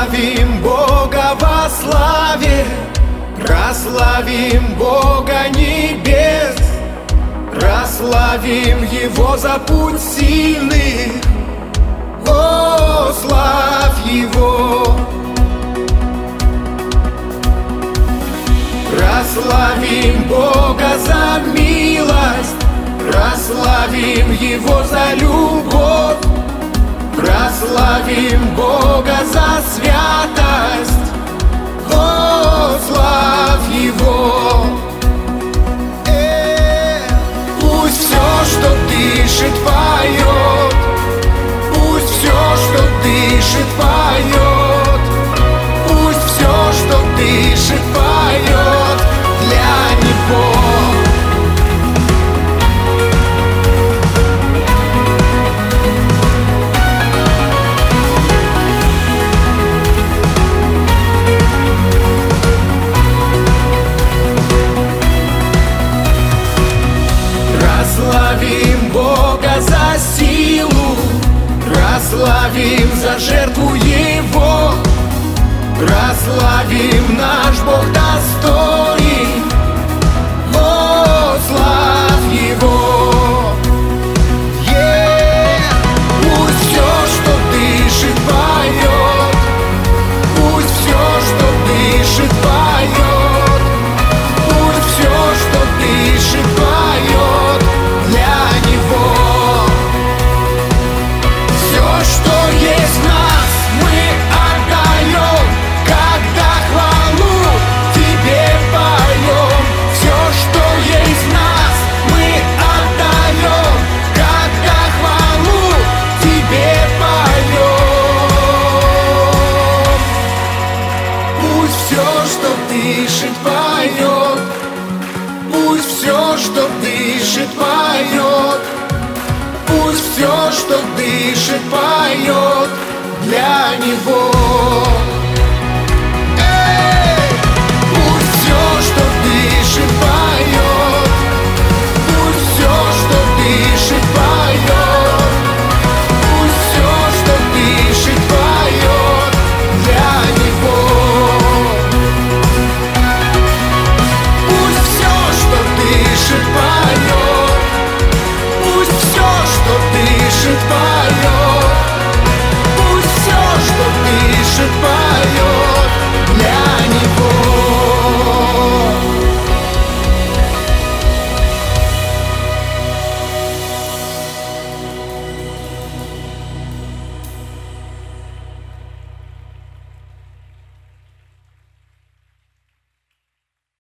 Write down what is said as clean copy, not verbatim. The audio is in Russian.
Прославим Бога во славе, прославим Бога небес, прославим Его за путь сильных. О, славь Его! Прославим Бога за милость, прославим Его за любовь, прославим Бога за святость. О, славь Его! Пусть все, что дышит, поет, пусть все, что дышит, поет, пусть все, что дышит, поет для Него. Прославим Бога за силу, прославим за жертву Его, прославим наш Бог достоин. О, славь Его! Пусть все, что дышит, поет, пусть все, что дышит, поет, пусть все, что дышит, поет для Него. Все, что есть в нас, мы отдаем, когда хвалу Тебе поем. Все, что есть в нас, мы отдаем, когда хвалу Тебе поем. Пусть все, что дышит, поет, пусть все, что дышит, поет, пусть все, что дышит, поет для Него.